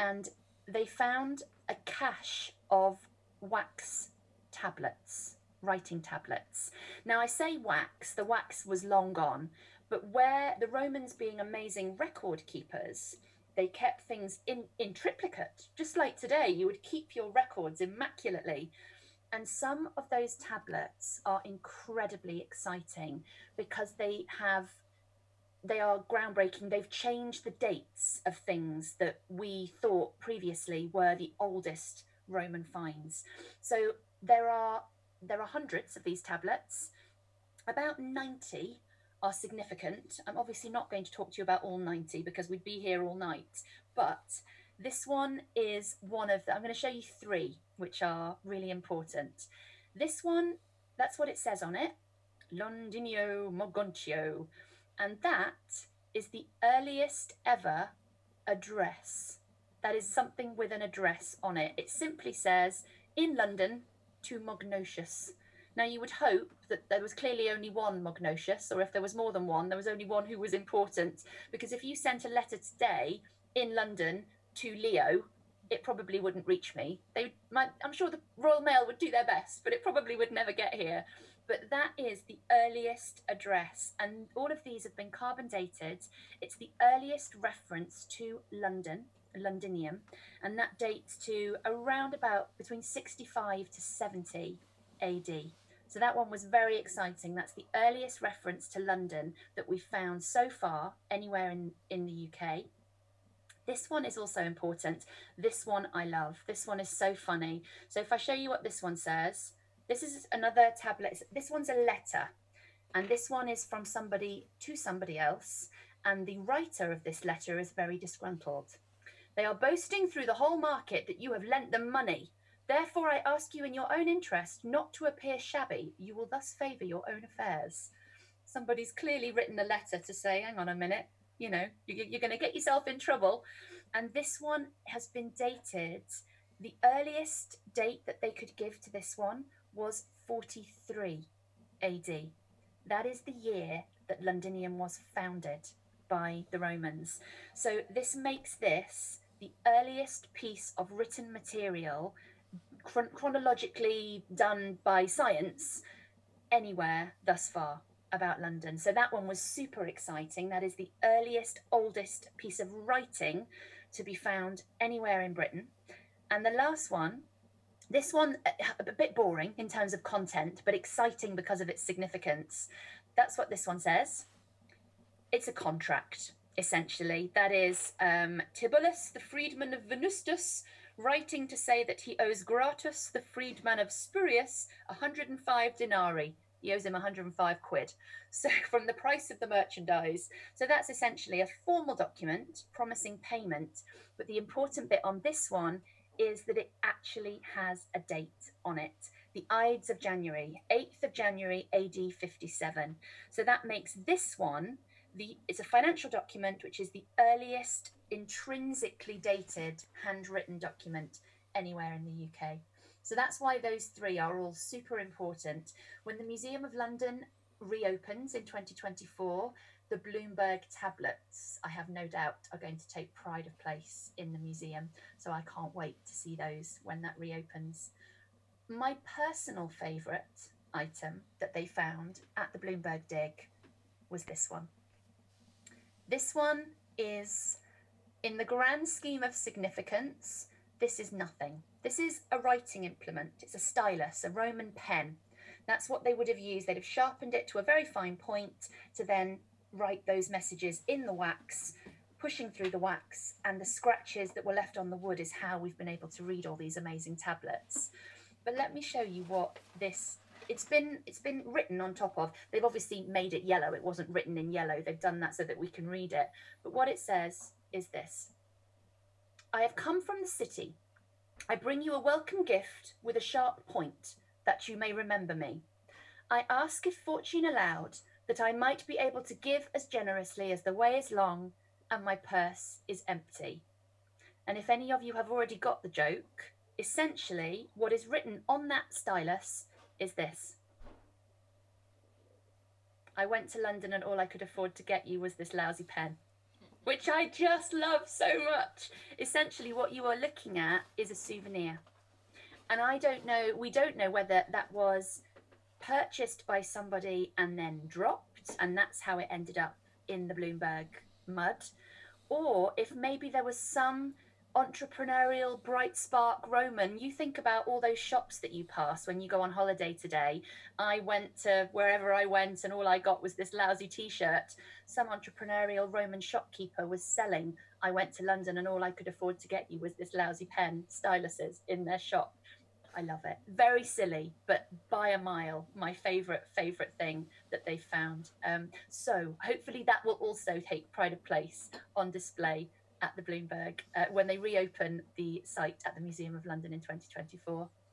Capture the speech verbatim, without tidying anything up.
and they found a cache of wax tablets, writing tablets. Now, I say wax, the wax was long gone, but where the Romans, being amazing record keepers, they kept things in, in triplicate, just like today. You would keep your records immaculately. And some of those tablets are incredibly exciting because they have they are groundbreaking. They've changed the dates of things that we thought previously were the oldest Roman finds. So there are there are hundreds of these tablets. About ninety are significant. I'm obviously not going to talk to you about all ninety because we'd be here all night, but this one is one of the, I'm going to show you three which are really important. This one, that's what it says on it, Londinio Mogontia, and that is the earliest ever address. That is something with an address on it. It simply says, in London to Mognotius. Now, you would hope that there was clearly only one Mognotius, or if there was more than one, there was only one who was important, because if you sent a letter today in London to Leo, it probably wouldn't reach me. They might, I'm sure the Royal Mail would do their best, but it probably would never get here. But that is the earliest address, and all of these have been carbon dated. It's the earliest reference to London, Londinium, and that dates to around about between sixty-five to seventy A D. So that one was very exciting. That's the earliest reference to London that we've found so far anywhere in, in the U K. This one is also important. This one I love. This one is so funny. So if I show you what this one says, this is another tablet. This one's a letter, and this one is from somebody to somebody else, and the writer of this letter is very disgruntled. They are boasting through the whole market that you have lent them money. Therefore, I ask you in your own interest not to appear shabby. You will thus favour your own affairs. Somebody's clearly written a letter to say, hang on a minute, you know, you're going to get yourself in trouble. And this one has been dated. The earliest date that they could give to this one was forty-three A D. That is the year that Londinium was founded by the Romans. So this makes this the earliest piece of written material chron- chronologically done by science anywhere thus far about London. So that one was super exciting. That is the earliest, oldest piece of writing to be found anywhere in Britain. And the last one, this one, a bit boring in terms of content, but exciting because of its significance. That's what this one says. It's a contract, essentially. That is um, Tibullus, the freedman of Venustus, writing to say that he owes Gratus, the freedman of Spurius, one hundred five denarii. He owes him one hundred five quid. So from the price of the merchandise. So that's essentially a formal document promising payment. But the important bit on this one is that it actually has a date on it. The Ides of January, eighth of January, A D fifty-seven. So that makes this one, the it's a financial document, which is the earliest intrinsically dated handwritten document anywhere in the U K. So that's why those three are all super important. When the Museum of London reopens in twenty twenty-four, the Bloomberg tablets, I have no doubt, are going to take pride of place in the museum. So I can't wait to see those when that reopens. My personal favourite item that they found at the Bloomberg dig was this one. This one is, in the grand scheme of significance, this is nothing. This is a writing implement. It's a stylus, a Roman pen. That's what they would have used. They'd have sharpened it to a very fine point to then write those messages in the wax, pushing through the wax, and the scratches that were left on the wood is how we've been able to read all these amazing tablets. But let me show you what this, it's been it's been written on top of. They've obviously made it yellow. It wasn't written in yellow. They've done that so that we can read it. But what it says is this. I have come from the city. I bring you a welcome gift with a sharp point, that you may remember me. I ask, if fortune allowed, that I might be able to give as generously as the way is long and my purse is empty. And if any of you have already got the joke, essentially what is written on that stylus is this. I went to London and all I could afford to get you was this lousy pen. which I just love so much. Essentially, what you are looking at is a souvenir. And I don't know, we don't know whether that was purchased by somebody and then dropped, and that's how it ended up in the Bloomberg mud, or if maybe there was some entrepreneurial bright spark Roman. You think about all those shops that you pass when you go on holiday today. I went to wherever I went and all I got was this lousy t-shirt. Some entrepreneurial Roman shopkeeper was selling. I went to London and all I could afford to get you was this lousy pen, styluses in their shop. I love it. Very silly, but by a mile, my favorite, favorite thing that they found. Um, so hopefully that will also take pride of place on display at the Bloomberg uh, when they reopen the site at the Museum of London in twenty twenty-four.